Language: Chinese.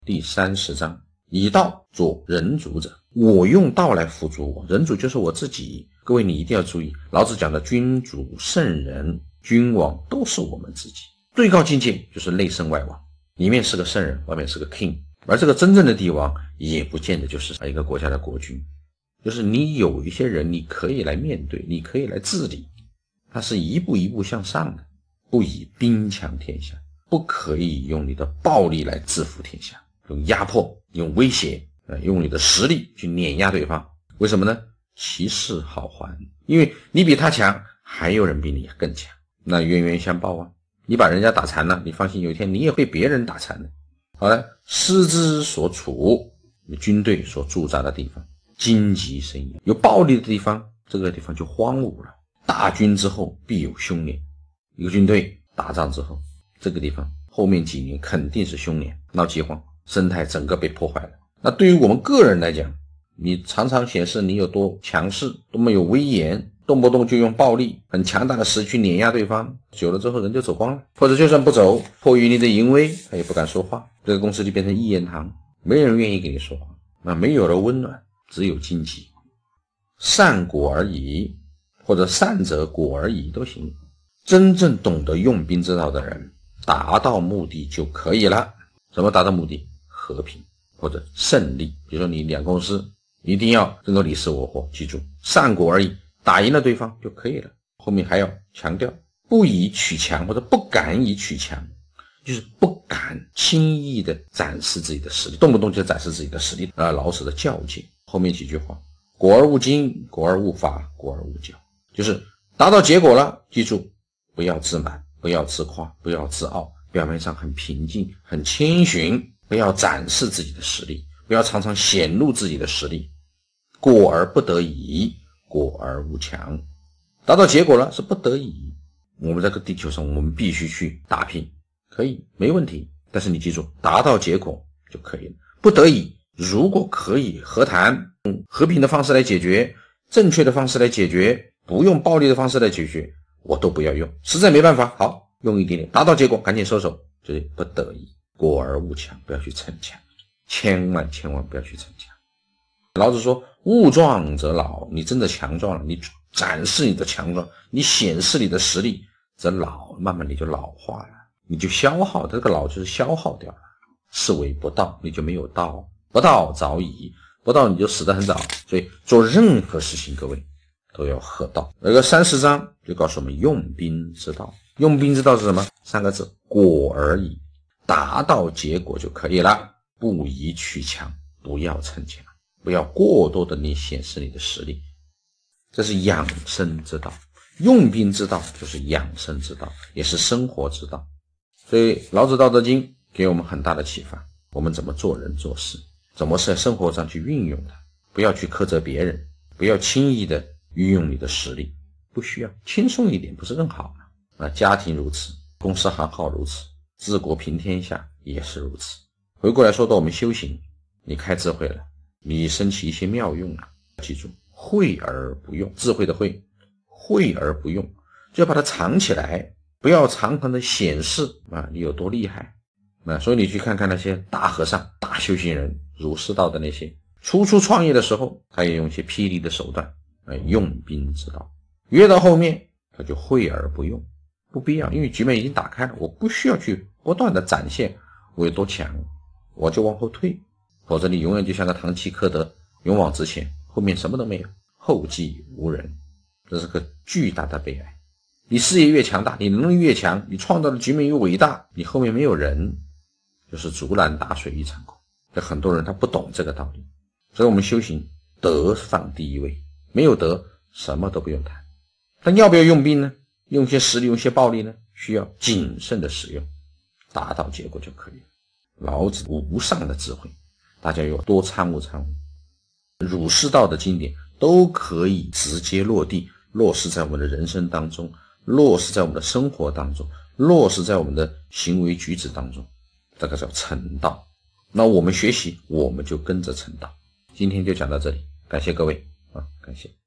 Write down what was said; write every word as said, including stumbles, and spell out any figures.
第三十章，以道做人主者，我用道来辅助我，人主就是我自己。各位你一定要注意，老子讲的君主、圣人、君王都是我们自己。最高境界就是内圣外王，里面是个圣人，外面是个 king， 而这个真正的帝王也不见得就是一个国家的国君，就是你有一些人你可以来面对，你可以来治理，它是一步一步向上的，不以兵强天下，不可以用你的暴力来制服天下，用压迫，用威胁，用你的实力去碾压对方。为什么呢？其势好还，因为你比他强，还有人比你更强，那冤冤相报啊。你把人家打残了，你放心，有一天你也被别人打残了。好了，师之所处，军队所驻扎的地方，荆棘生焉，有暴力的地方，这个地方就荒芜了。大军之后必有凶年，一个军队打仗之后，这个地方后面几年肯定是凶年，闹饥荒，生态整个被破坏了。那对于我们个人来讲，你常常显示你有多强势，多么有威严，动不动就用暴力很强大的实力去碾压对方，久了之后人就走光了，或者就算不走，迫于你的淫威，他也不敢说话，这个公司就变成一言堂，没人愿意跟你说话，那没有了温暖，只有荆棘。善果而已，或者善者果而已都行。真正懂得用兵之道的人，达到目的就可以了。怎么达到目的？和平或者胜利。比如说你两公司一定要能够你死我活，记住善果而已，打赢了对方就可以了。后面还要强调不以取强，或者不敢以取强，就是不敢轻易的展示自己的实力，动不动就展示自己的实力。呃，老子的教诫后面几句话，果而勿惊，果而勿伐，果而勿骄，就是达到结果了，记住不要自满，不要自夸，不要自傲，表面上很平静很谦逊，不要展示自己的实力，不要常常显露自己的实力。果而不得已，果而勿强，达到结果了是不得已，我们这个地球上我们必须去打拼，可以没问题，但是你记住达到结果就可以了。不得已，如果可以和谈，用和平的方式来解决，正确的方式来解决，不用暴力的方式来解决，我都不要用。实在没办法，好，用一点点，达到结果赶紧收手，这是不得已。果而勿强，不要去逞强，千万千万不要去逞强。老子说物壮则老，你真的强壮了，你展示你的强壮，你显示你的实力，则老，慢慢你就老化了，你就消耗，这个老就是消耗掉了。是为不道，你就没有道，不道早已，不道你就死得很早。所以做任何事情各位都要合道。那个三十章就告诉我们用兵之道，用兵之道是什么？三个字，果而已，达到结果就可以了，不以取强，不要逞强，不要过多的你显示你的实力，这是养生之道。用兵之道就是养生之道，也是生活之道。所以老子道德经给我们很大的启发，我们怎么做人做事，怎么在生活上去运用它，不要去苛责别人，不要轻易的运用你的实力，不需要，轻松一点不是更好吗？啊，家庭如此，公司行号如此，治国平天下也是如此。回过来说到我们修行，你开智慧了，你升起一些妙用了，记住慧而不用，智慧的慧，慧而不用，就要把它藏起来，不要常常的显示啊你有多厉害。那所以你去看看那些大和尚、大修行人、儒释道的那些，初初创业的时候，他也用一些霹雳的手段，呃，用兵之道。越到后面，他就慧而不用，不必要，因为局面已经打开了，我不需要去不断的展现我有多强，我就往后退，否则你永远就像个唐吉诃德，勇往直前，后面什么都没有，后继无人，这是个巨大的悲哀。你事业越强大，你能力越强，你创造的局面越伟大，你后面没有人，就是竹篮打水一场空。这很多人他不懂这个道理，所以我们修行德放第一位，没有德什么都不用谈。但要不要用兵呢？用些实力，用些暴力呢？需要谨慎的使用，达到结果就可以了。老子无上的智慧，大家要多参悟参悟。儒释道的经典都可以直接落地，落实在我们的人生当中，落实在我们的生活当中，落实在我们的行为举止当中，这个叫成道。那我们学习，我们就跟着成道。今天就讲到这里，感谢各位啊，感谢。